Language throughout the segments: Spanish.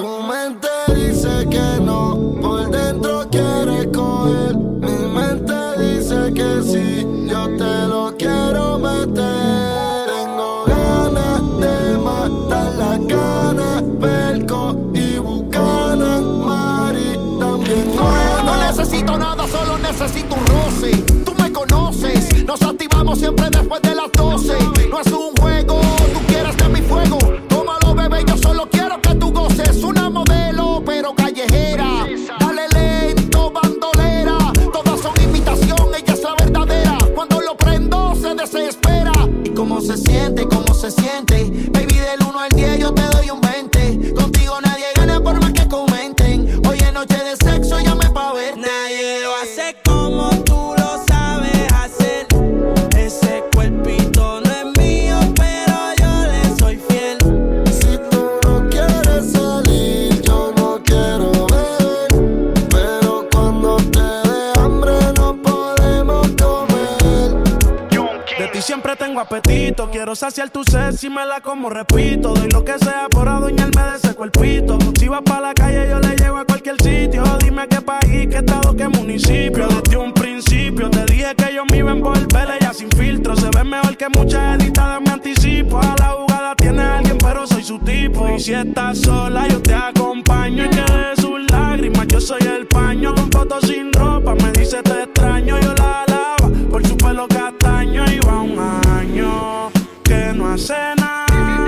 Tu mente dice que no, por dentro quieres coger. Mi mente dice que sí, yo te lo quiero meter. Tengo ganas de matar las ganas, Perco y Buchanan, Mari también. No necesito nada, solo necesito un roce. Tú me conoces, nos activamos siempre después de las 12. No es un juego, tú quieres de mi fuego. Tómalo, bebé, yo solo quiero que tú goces. Una modelo, pero callejera. Dale lento, bandolera. Todas son imitación, ella es la verdadera. Cuando lo prendo, se desespera. ¿Y cómo se siente? ¿Cómo se siente? Baby, del 1 al 10 yo te doy un 20. Contigo nadie gana por más que comenten. Hoy es noche de sexo, llame pa' verte. Nadie lo hace como tú lo sabes hacer. Ese cuerpito no es mío, pero yo le soy fiel. Si tú no quieres salir, yo no quiero beber. Pero cuando te dé hambre no podemos comer. De ti siempre tengo apetito. Quiero saciar tu sed si me la como, repito. Doy lo que sea por adueñarme de ese cuerpito. Si vas pa' la calle yo le llevo a cualquier sitio. Dime qué país, qué estado, qué municipio. Desde un principio te dije que yo me iba a envolver. Ella sin filtro, se ve mejor que muchas editadas. Me anticipo a la jugada, tiene a alguien pero soy su tipo. Y si estás sola yo te acompaño. Y que de sus lágrimas yo soy el paño. Con fotos sin ropa me dice te extraño. Yo la alaba por su pelo castaño. Y va un año que no hace nada.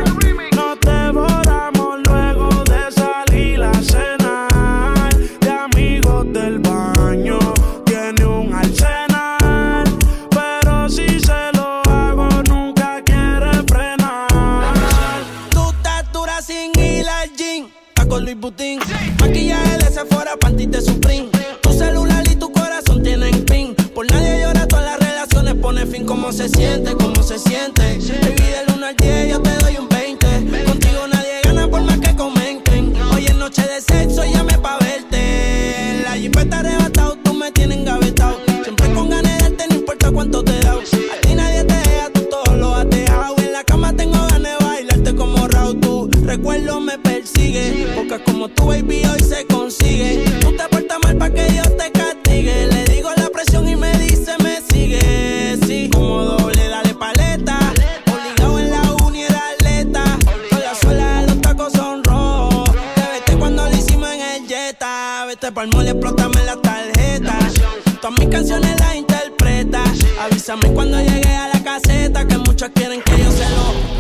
Nos devoramos luego de salir a cenar. De amigos del baño tiene un arsenal. Pero si se lo hago nunca quiere frenar. Tu estatura sin ir al gym, Paco Luis Butín. Maquillaje de Sephora, panty de Supreme. Tu celular y tu corazón tienen pin. Por nadie llora, todas las relaciones pone fin. ¿Cómo se siente? ¿Cómo se siente? Baby, del 1 al 10 yo te doy un 20. Contigo nadie gana por más que comenten. Hoy es noche de sexo, llame pa' verte. La jipeta arrebatado, tú me tienes engavetado. Siempre con ganas de darte, no importa cuánto te da. A ti nadie te deja, tú todo lo has dejado. En la cama tengo ganas de bailarte como Raúl. Tu recuerdo me persigue. Pocas como tú, baby, hoy se consigue. Tú te portas mal pa' que Dios te castigue. Le digo la presión y me dice me sigue. Sí, como doble, dale paleta. Obligado en la uni era atleta. Con la suela de los tacos son rojos. Te vete cuando lo hicimos en el Jetta. Vete pa'l mall, explótame la tarjeta. Todas mis canciones las interpreta. Avísame cuando llegue a la caseta, que muchos quieren que yo se lo...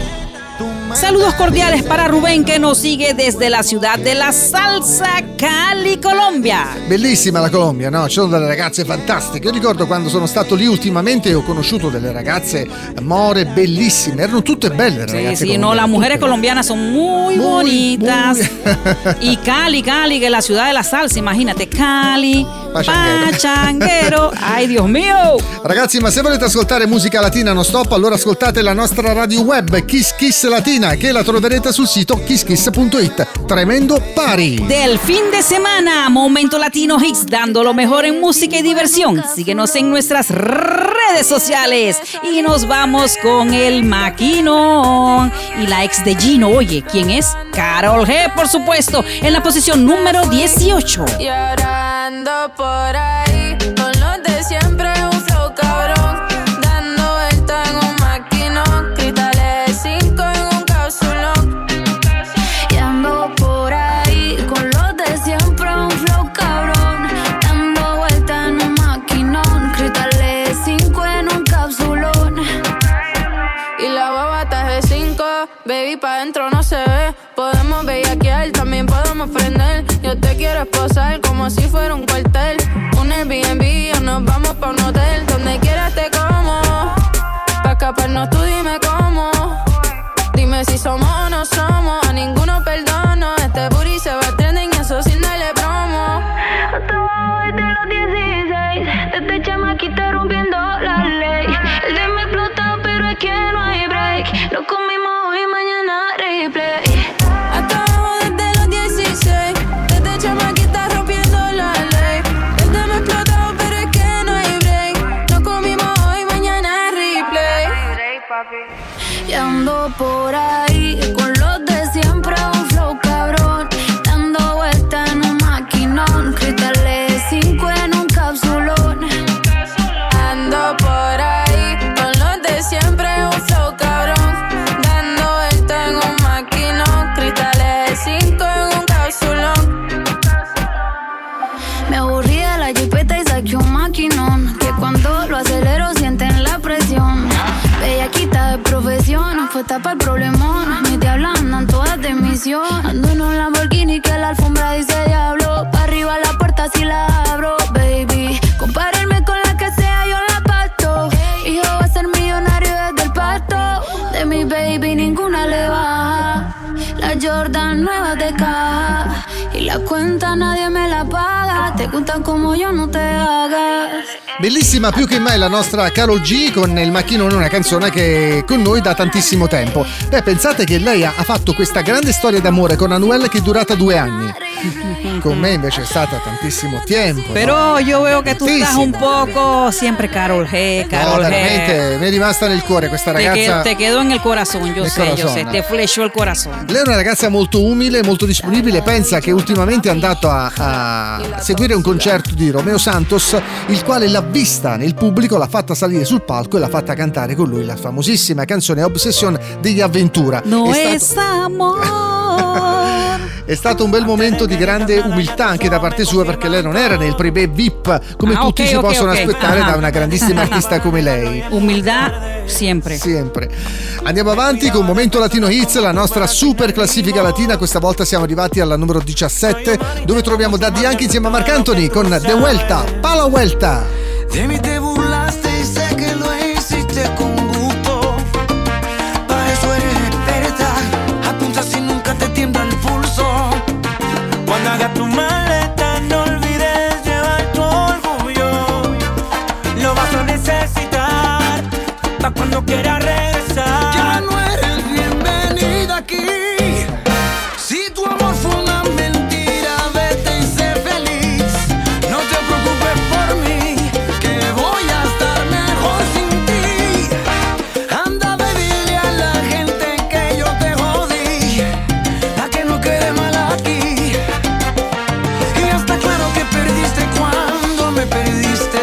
Saludos cordiales para Rubén, che nos sigue desde la ciudad de la salsa, Cali, Colombia. Bellissima la Colombia, no? Ci sono delle ragazze fantastiche. Io ricordo quando sono stato lì ultimamente e ho conosciuto delle ragazze more bellissime. Erano tutte belle le ragazze. Sí, no, las mujeres colombianas son muy bonitas. Y Cali, que es la ciudad de la salsa, imagínate, Cali, Pachanguero. Ay, Dios mio. Ragazzi, ma se volete ascoltare musica latina non stop, allora ascoltate la nostra radio web Kiss Kiss Latina, che la troverete sul sito kisskiss.it. Tremendo party. Del fin de semana, Momento Latino Hits, dando lo mejor en música y diversión. Síguenos en nuestras redes sociales. Y nos vamos con el maquinón y la ex de Gino. Oye, ¿quién es? Karol G, por supuesto, en la posición número 18. Y ahora ando por ahí con los de siempre, un flow cabrón, dando vuelta en un maquinón, cristales de 5 en un cápsulón. Y ando por ahí con los de siempre, un flow cabrón, dando vuelta en un maquinón, cristales de 5 en un cápsulón. Y la babata es de 5, baby, pa' dentro no se ve. Podemos bellaquear, también podemos prender. Yo te quiero esposar como si fuera un cuartel. Un Airbnb o nos vamos pa' un hotel. Donde quieras te como. Pa' escaparnos tú dime cómo. Dime si somos o no somos. A ninguno perdono. Este booty se va trending y eso sin darle promo. Hasta abajo desde los 16. Desde chamaquita rompiendo la ley. El de me explotó pero es que no hay break. Lo comimos hoy, mañana replay. Y ando por ahí con los de siempre, un flow cabrón, dando puesta para el problemón. Mis diablas andan todas de misión. Ando en un Lamborghini que la alfombra dice diablo. Pa' arriba la puerta si la abro, baby. Compárenme con la que sea, yo la parto. Hijo va a ser millonario desde el parto. De mi baby ninguna le baja. La Jordan nueva de caja. Y la cuenta nadie me la paga. Te gustan como yo, no te hagas. Bellissima più che mai la nostra Karol G con Il macchinone, una canzone che è con noi da tantissimo tempo. Beh, pensate che lei ha fatto questa grande storia d'amore con Anuel che è durata 2 anni. Con me invece è stata tantissimo tempo. Pero no? yo veo que tú estás un poco siempre Karol G, Karol no, G. veramente mi è rimasta nel cuore questa ragazza. Te quedó en el corazón, yo sé, te flechó el corazón. Lei è una ragazza molto umile, molto disponibile. Pensa che ultimamente è andato a seguire un concerto di Romeo Santos, il quale l'ha vista nel pubblico, l'ha fatta salire sul palco e l'ha fatta cantare con lui la famosissima canzone Obsession degli Avventura. No es amor. È stato un bel momento di grande umiltà anche da parte sua, perché lei non era nel privé VIP come tutti si possono aspettare da una grandissima artista come lei. Humildad sempre. Andiamo avanti con Momento Latino Hits, la nostra super classifica latina. Questa volta siamo arrivati alla numero 17, dove troviamo Daddy Yankee insieme a Marc Anthony con De Vuelta, Pa' la Vuelta. De mí te burlaste y sé que lo hiciste con gusto. Para eso eres experta. Apunta si nunca te tiembla el pulso. Cuando hagas tu maleta no olvides llevar tu orgullo. Lo vas a necesitar pa' cuando quieras regresar. Ya no eres bienvenida aquí. Si tu amor fue una mentira, vete y sé feliz. No te preocupes por mí, que voy a estar mejor sin ti. Anda, dile a la gente que yo te jodí, pa' que no quede mal aquí. Y está claro que perdiste cuando me perdiste.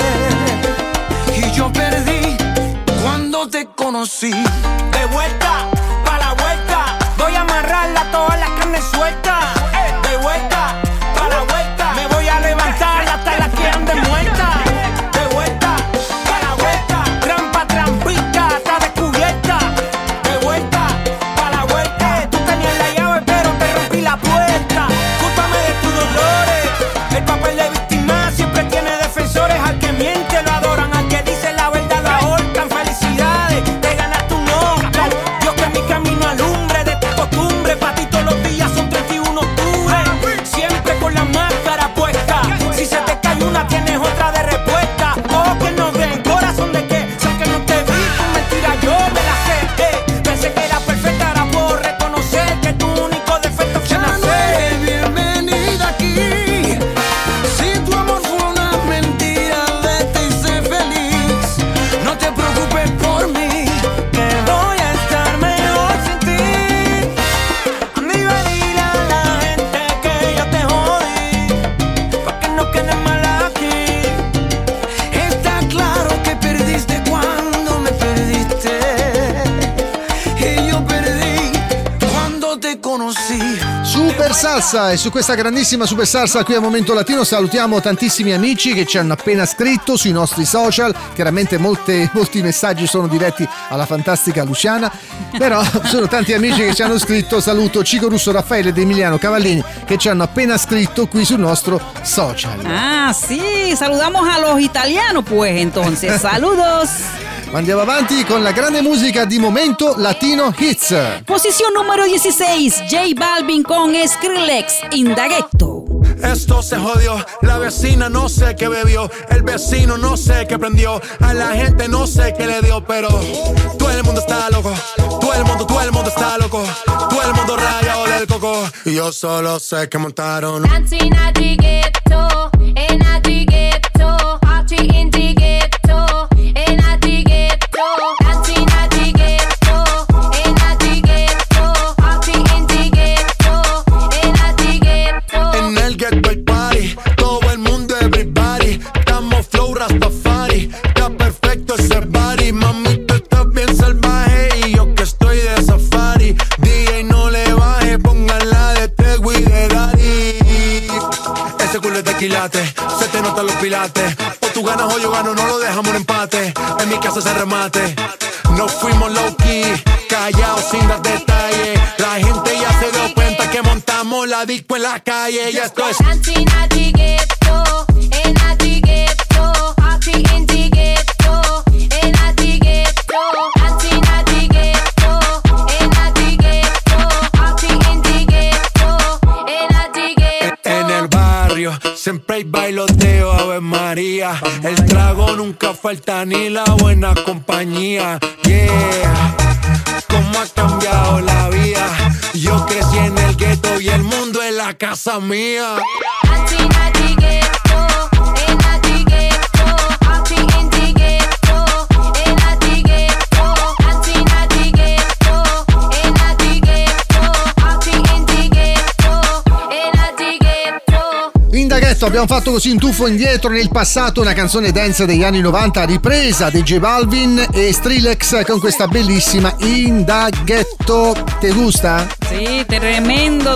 Y yo perdí cuando te conocí. De vuelta, pa' la vuelta. Voy a amarrarla toda la carne suelta. De vuelta, pa' la vuelta. Me voy a levantar hasta la que ande muerta. De vuelta, pa' la vuelta. Trampa, trampita, está descubierta. De vuelta, pa' la vuelta. Tú tenías la llave pero te rompí la puerta. Cúlpame de tus dolores. El papel de víctima siempre tiene defensores. Al que miente lo adoran, al que dice la verdad lo ahorcan. Felicidades, te ganaste un Oscar. Dios que mi camino alumbre de tu costumbre. Pa' ti todos los días son 31 octubre. Siempre con la máscara puesta. Si se te cae una tienes otra de respuesta. Ojos que no ven, corazón de qué. Sé que no te vi, tu mentira yo me la sé. Pensé que era perfecta, ahora puedo reconocer que tu único defecto fue nacer. Ya no eres bienvenida aquí. Si tu amor fue una mentira, vete y sé feliz. No te preocupes por mí, que voy a estar mejor sin ti. Amiga, dile a la gente que yo te jodí, pa' que no quede mal aquí. Está claro que perdiste cuando me perdiste. E io perdí quando te conosci. Super Salsa, e su questa grandissima Super Salsa qui a Momento Latino salutiamo tantissimi amici che ci hanno appena scritto sui nostri social. Chiaramente molti messaggi sono diretti alla fantastica Luciana, però sono tanti amici che ci hanno scritto. Saluto Cico Russo, Raffaele ed Emiliano Cavallini che ci hanno appena scritto qui sul nostro social. Ah, sí, saludamos a los italianos pues entonces, saludos. Andiamo avanti con la grande musica di Momento Latino Hits. Posición número 16, J Balvin con Skrillex, Indagueto. Esto se jodió, la vecina no sé qué bebió, el vecino no sé qué prendió, a la gente no sé qué le dio, pero todo el mundo está loco, todo el mundo está loco, todo el mundo rayado del coco, y yo solo sé que montaron. Dancing at the ghetto, in at the ghetto, party in the ghetto, in at the ghetto, dancing at the ghetto, in at the ghetto, party in the ghetto, in at the ghetto. En el ghetto hay party, todo el mundo everybody, estamos flow Rastafari, está perfecto ese body, mami tú estás bien salvaje y yo que estoy de safari, DJ no le baje, póngala de Tego y de Daddy. Ese culo es de quilate, se te notan los pilates, o tú ganas o yo gano, no lo dejamos en empate, en mi casa se remate, no fuimos low key. callado sin dar detalles. La gente ya se dio cuenta que montamos la disco en la calle. Y esto es siempre hay bailoteo, Ave María. El trago nunca falta ni la buena compañía. Yeah, cómo ha cambiado la vida. Yo crecí en el gueto y el mundo es la casa mía. Abbiamo fatto così un tuffo indietro nel passato, una canzone dance degli anni 90 ripresa da J Balvin e Skrillex con questa bellissima In Da Ghetto. Te gusta? Sì, tremendo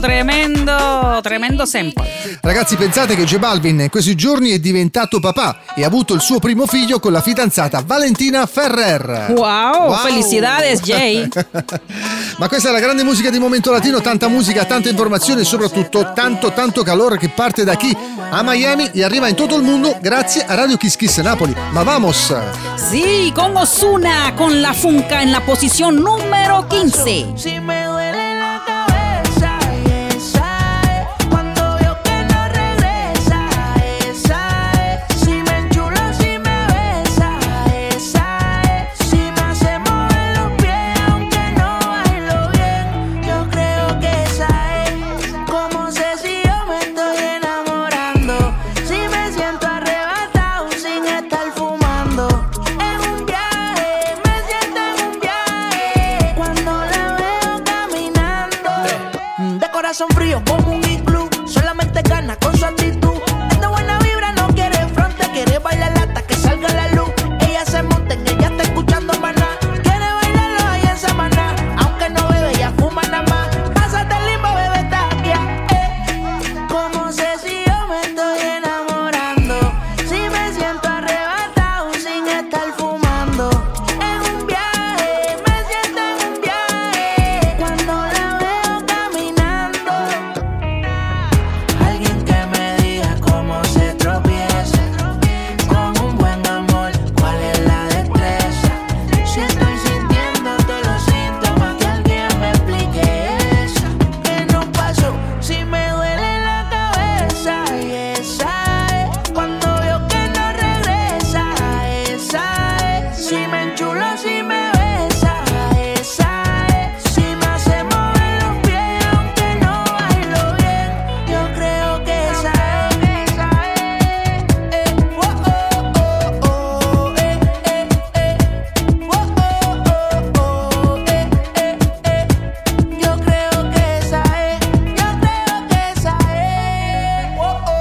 sample. Ragazzi, pensate che J Balvin in questi giorni è diventato papà e ha avuto il suo primo figlio con la fidanzata Valentina Ferrer. Wow. Felicidades Jay. Ma questa è la grande musica di Momento Latino, tanta musica, tanta informazione e soprattutto tanto calore che parte da chi? A Miami e arriva in tutto il mondo grazie a Radio Kiss Kiss Napoli. Ma vamos! Sí, con Ozuna, con La Funka en la posición número 15. Si me duele la cabeza, esa es. Cuando veo que no regresa, esa es. Si me enchulo, si me besa, esa es. Si me hace mover los pies, aunque no bailo bien, yo creo que esa es. Como sé si yo me estoy enamorando, si me siento arrebatado sin estar fumando. En un viaje, me siento en un viaje. Cuando la veo caminando, de corazón frío como un iglú, solamente gana con su actitud. Es de buena vibra, no quiere fronte, quiere bailar hasta que salga la luz. Ella se monta en ella, está escuchando maná. Quiere bailarlo ahí en Samaná, aunque no bebe, ella fuma nada más. Pásate el limbo, bebé, taquia, Como sé si yo me estoy enamorando, si me siento arrebatado sin estar fumando. En un viaje, me siento en un viaje. Cuando la veo caminando, alguien que me diga cómo se tropieza. Con un buen amor, ¿cuál es la destreza? Si estoy sintiendo todos los síntomas, que alguien me explique eso. ¿Qué nos pasó? Si me duele la cabeza, y esa es. Cuando veo que no regresa, esa es. Si me enchulo, si me besa, esa es. Si me hace mover los pies, aunque no bailo bien, yo creo que esa es. Yo creo que esa es. Yo creo que esa es.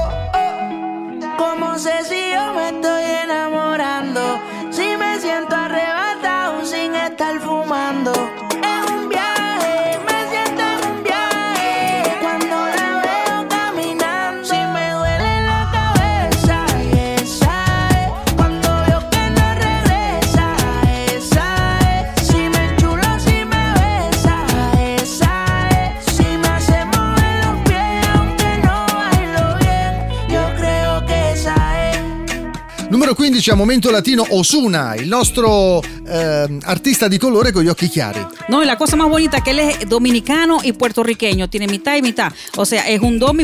Como sé si yo me estoy enamorando, si me siento arrebatado sin estar fumando. En un viaje, me siento en un viaje. Cuando la veo caminando, si me duele la cabeza, y esa es. Cuando veo que no regresa, esa es. Si me enchulo, si me besa, esa es. Si me hace mover los pies, aunque no bailo bien, yo creo que esa es. Numero 15 a Momento Latino, Ozuna, il nostro artista di colore con gli occhi chiari. No, y la cosa más bonita es que él es dominicano y puertorriqueño, tiene mitad y mitad. O sea, es un domi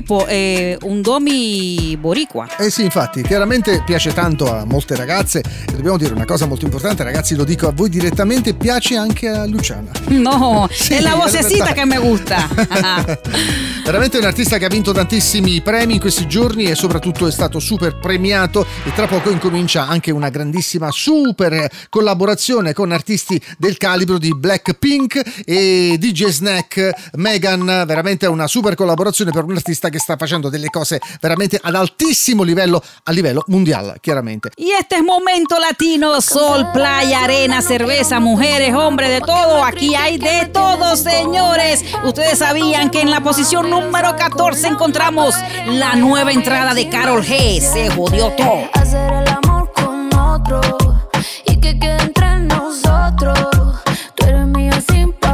boricua. Eh sì, infatti, chiaramente piace tanto a molte ragazze e dobbiamo dire una cosa molto importante, ragazzi, lo dico a voi direttamente, piace anche a Luciana. No, Sì, es la è vocecita verdad. que me gusta. Veramente un artista che ha vinto tantissimi premi in questi giorni e soprattutto è stato super premiato e tra poco incomincia anche una grandissima super collaborazione con artisti del calibro di Blackpink e DJ Snack, Megan, veramente una super collaborazione per un artista che sta facendo delle cose veramente ad altissimo livello, a livello mondiale, chiaramente. Y este es Momento Latino, sol, playa, arena, cerveza, mujeres, hombres, de todo. Aquí hay de todo, señores. Ustedes sabían que en la posición número 14 encontramos la nueva entrada de Karol G. Se jodió todo. Hacer el amor con otro y que quede entre nosotros. Tú eres mío sin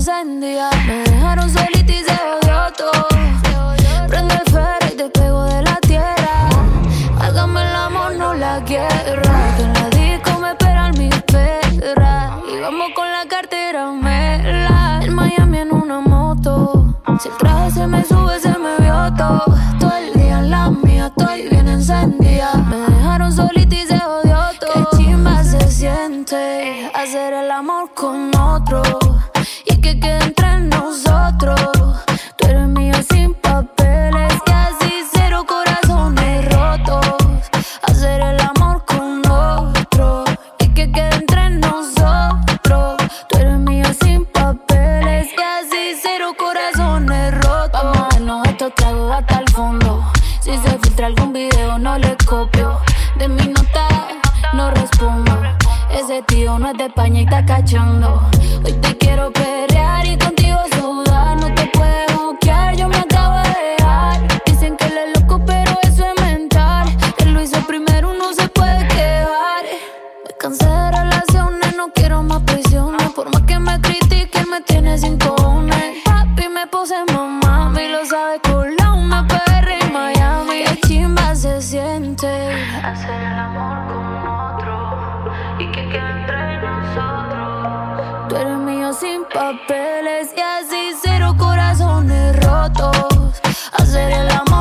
encendida. Me dejaron solita y se odió todo. Prende el ferro y te pego de la tierra. Hágame el amor, no la guerra. Que en la disco me esperan mis perras. Y vamos con la cartera mela. En Miami en una moto. Si el traje se me sube, se me vio todo. Todo el día en la mía, estoy bien encendida. Me dejaron solita y se odió todo. Qué chimba se siente hacer el amor con otro. Y que quede entre nosotros. Tú eres mío sin papeles. Y así cero corazones rotos. Hacer el amor con otro. Y que quede entre nosotros. Tú eres mío sin papeles. Y así cero corazones rotos. Vamos a darnos estos tragos hasta el fondo. Si se filtra algún video no le copio. De mi nota no respondo. Ese tío no es de España y está cachando. Hoy te quiero perrear y contigo sudar. No te puedes bloquear, yo me acabo de dejar. Dicen que él es loco pero eso es mental. Él lo hizo primero, no se puede quedar. Me cansé de relaciones, no quiero más prisiones. Por más que me critiquen me tiene sin cojones. Papi me puse mamá, y lo sabe con la una PR en Miami. Qué chimba se siente hacer el amor con otro. Y que quede entre nosotros. Tú eres mío sin papeles. Y así cero corazones rotos. Hacer el amor